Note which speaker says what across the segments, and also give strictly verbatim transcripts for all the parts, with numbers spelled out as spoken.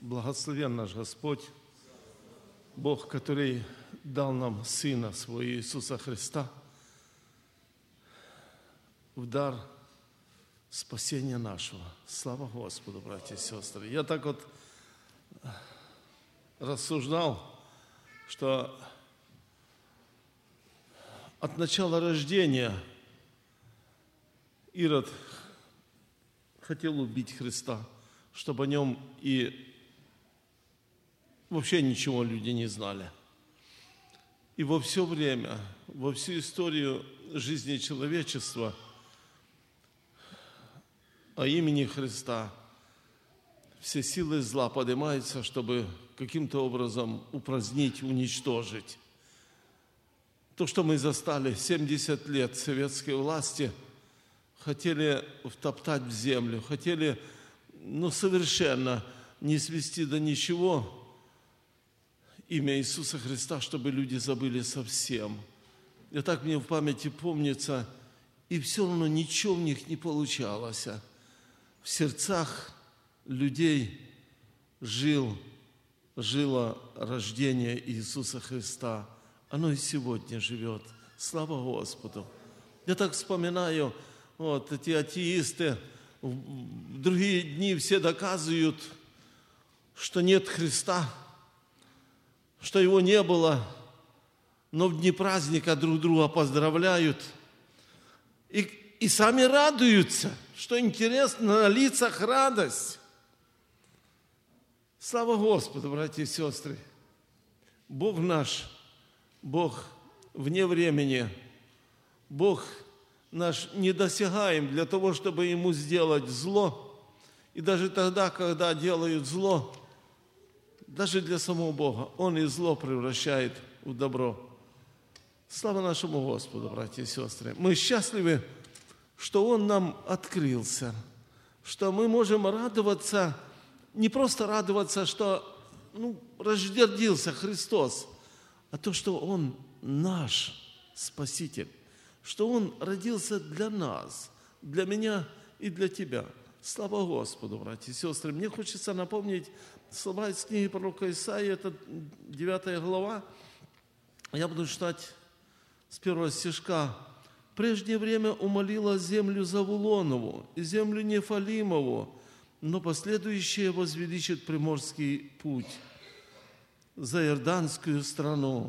Speaker 1: Благословен наш Господь, Бог, который дал нам Сына Своего Иисуса Христа в дар спасения нашего. Слава Господу, братья и сестры. Я так вот рассуждал, что от начала рождения Ирод хотел убить Христа, чтобы о нем и вообще ничего люди не знали. И во все время, во всю историю жизни человечества о имени Христа все силы зла поднимаются, чтобы каким-то образом упразднить, уничтожить. То, что мы застали семьдесят лет советской власти, хотели втоптать в землю, хотели, ну, совершенно не свести до ничего имя Иисуса Христа, чтобы люди забыли совсем. И так мне в памяти помнится, и все равно ничего в них не получалось. В сердцах людей жил, жило рождение Иисуса Христа. Оно и сегодня живет. Слава Господу. Я так вспоминаю, вот эти атеисты, в другие дни все доказывают, что нет Христа, что Его не было, но в дни праздника друг друга поздравляют и, и сами радуются, что интересно, на лицах радость. Слава Господу, братья и сестры! Бог наш, Бог вне времени, Бог наш недосягаем для того, чтобы Ему сделать зло. И даже тогда, когда делают зло, даже для самого Бога, Он и зло превращает в добро. Слава нашему Господу, братья и сестры! Мы счастливы, что Он нам открылся, что мы можем радоваться, не просто радоваться, что ну, родился Христос, а то, что Он наш Спаситель, что Он родился для нас, для меня и для тебя. Слава Господу, братья и сестры! Мне хочется напомнить слова из книги пророка Исаии, это девятая глава. Я буду читать с первого стишка. «В прежнее время умолила землю Завулонову и землю Нефалимову, но последующее возвеличит приморский путь, за Иорданскую страну,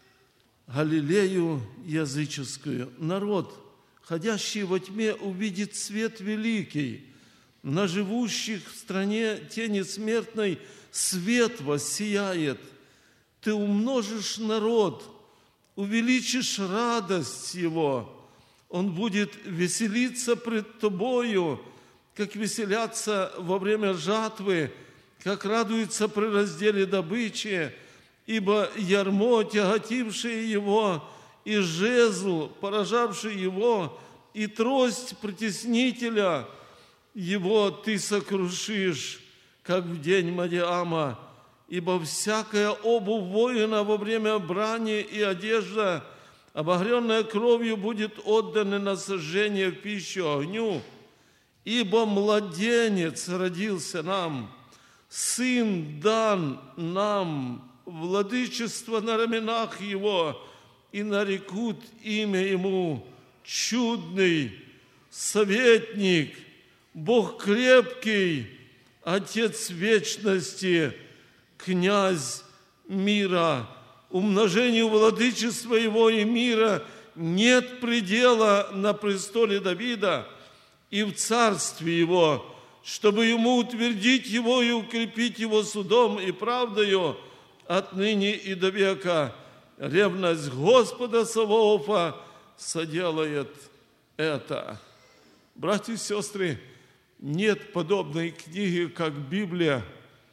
Speaker 1: Галилею языческую. Народ, ходящий во тьме, увидит свет великий. На живущих в стране тени смертной свет воссияет. Ты умножишь народ, увеличишь радость его. Он будет веселиться пред тобою, как веселятся во время жатвы, как радуются при разделе добычи, ибо ярмо, тяготившее его, и жезл, поражавший его, и трость притеснителя его ты сокрушишь, как в день Мадиама, ибо всякая обувь воина во время брани и одежда, обогренная кровью, будет отдана на сожжение в пищу огню, ибо младенец родился нам, сын дан нам, владычество на раменах его, и нарекут имя ему чудный, советник, Бог крепкий, Отец вечности, князь мира. Умножению владычества его и мира нет предела на престоле Давида и в царстве его, чтобы ему утвердить его и укрепить его судом и правдою отныне и до века. Ревность Господа Саваофа соделает это». Братья и сестры, нет подобной книги, как Библия,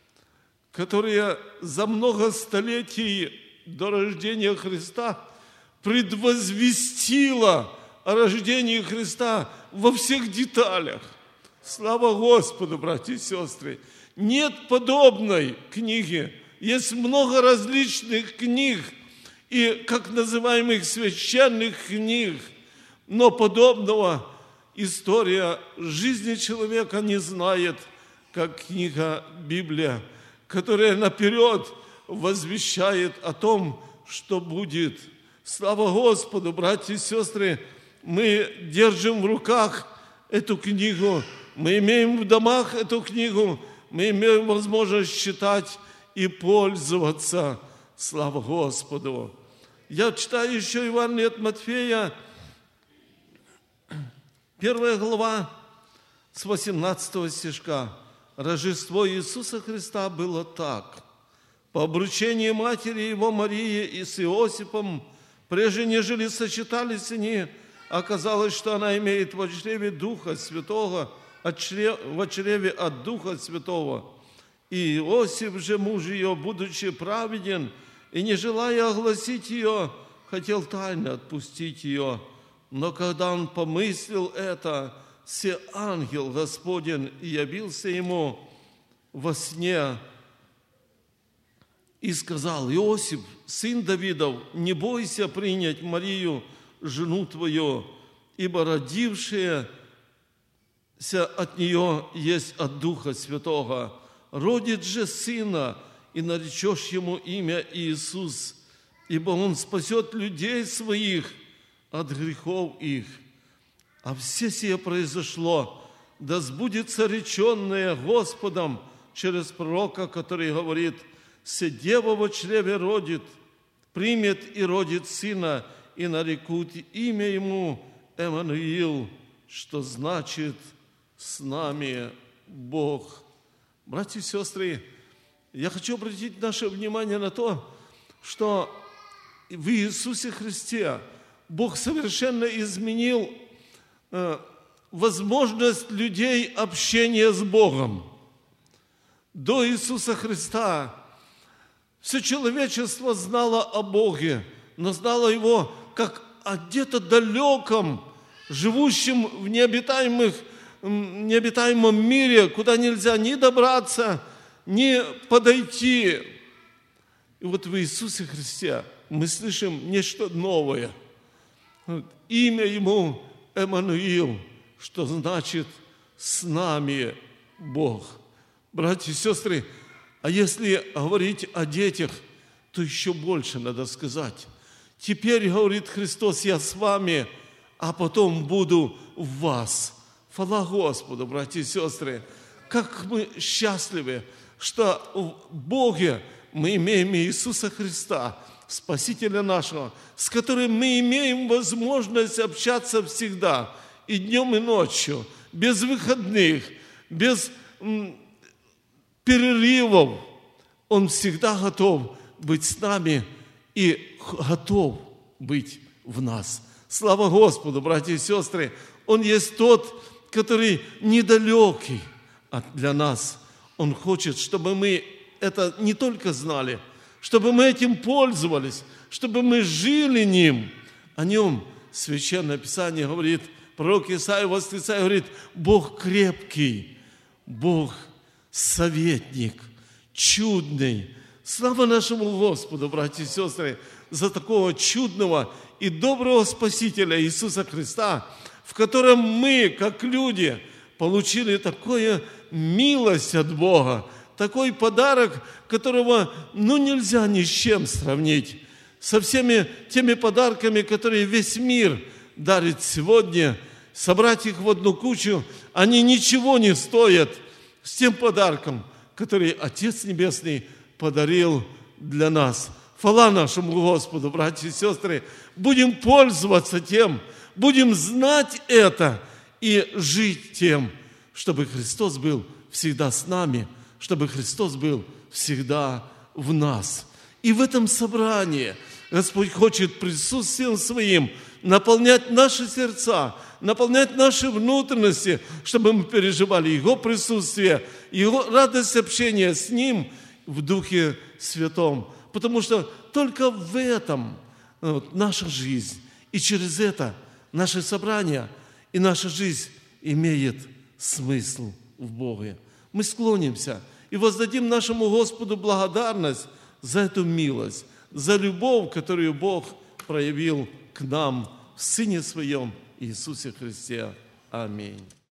Speaker 1: которая за много столетий до рождения Христа предвозвестила о рождении Христа во всех деталях. Слава Господу, братья и сестры! Нет подобной книги. Есть много различных книг и, как называемых, священных книг, но подобного история жизни человека не знает, как книга Библия, которое наперед возвещает о том, что будет. Слава Господу, братья и сестры, мы держим в руках эту книгу, мы имеем в домах эту книгу, мы имеем возможность читать и пользоваться. Слава Господу! Я читаю еще Евангелие от Матфея, первая глава, с восемнадцатого стишка. Рождество Иисуса Христа было так. По обручении матери его Марии и с Иосифом, прежде нежели сочетались они, оказалось, что она имеет в чреве Духа Святого, в чреве от Духа Святого. И Иосиф же, муж ее, будучи праведен, и не желая огласить ее, хотел тайно отпустить ее. Но когда он помыслил это, се ангел Господень явился ему во сне и сказал: Иосиф, сын Давидов, не бойся принять Марию, жену твою, ибо родившаяся от нее есть от Духа Святого. Родит же сына, и наречешь ему имя Иисус, ибо он спасет людей своих от грехов их. А все сие произошло, да сбудется реченное Господом через пророка, который говорит: «Се дева во чреве родит, примет и родит сына, и нарекут имя ему Эммануил», что значит «с нами Бог». Братья и сестры, я хочу обратить наше внимание на то, что в Иисусе Христе Бог совершенно изменил э, возможность людей общения с Богом. До Иисуса Христа все человечество знало о Боге, но знало Его как о где-то далеком, живущем в необитаемых, необитаемом мире, куда нельзя ни добраться, ни подойти. И вот в Иисусе Христе мы слышим нечто новое. Имя Ему Эммануил, что значит «с нами Бог». Братья и сестры, а если говорить о детях, то еще больше надо сказать. Теперь, говорит Христос, я с вами, а потом буду в вас. Хвала Господу, братья и сестры, как мы счастливы, что в Боге мы имеем Иисуса Христа, Спасителя нашего, с которым мы имеем возможность общаться всегда, и днем, и ночью, без выходных, без м, перерывов. Он всегда готов быть с нами и готов быть в нас. Слава Господу, братья и сестры! Он есть тот, который недалекий для нас. Он хочет, чтобы мы это не только знали, чтобы мы этим пользовались, чтобы мы жили Ним. О Нем Священное Писание говорит, пророк Исаия восклицая, говорит: Бог крепкий, Бог советник, чудный. Слава нашему Господу, братья и сестры, за такого чудного и доброго Спасителя Иисуса Христа, в котором мы, как люди, получили такую милость от Бога, такой подарок, которого ну, нельзя ни с чем сравнить, со всеми теми подарками, которые весь мир дарит сегодня. Собрать их в одну кучу, они ничего не стоят с тем подарком, который Отец Небесный подарил для нас. Хвала нашему Господу, братья и сестры. Будем пользоваться тем, будем знать это и жить тем, чтобы Христос был всегда с нами, чтобы Христос был всегда в нас. И в этом собрании Господь хочет присутствием Своим наполнять наши сердца, наполнять наши внутренности, чтобы мы переживали Его присутствие, Его радость общения с Ним в Духе Святом. Потому что только в этом вот, наша жизнь, и через это наше собрание и наша жизнь имеет смысл в Боге. Мы склонимся и воздадим нашему Господу благодарность за эту милость, за любовь, которую Бог проявил к нам в Сыне Своем Иисусе Христе. Аминь.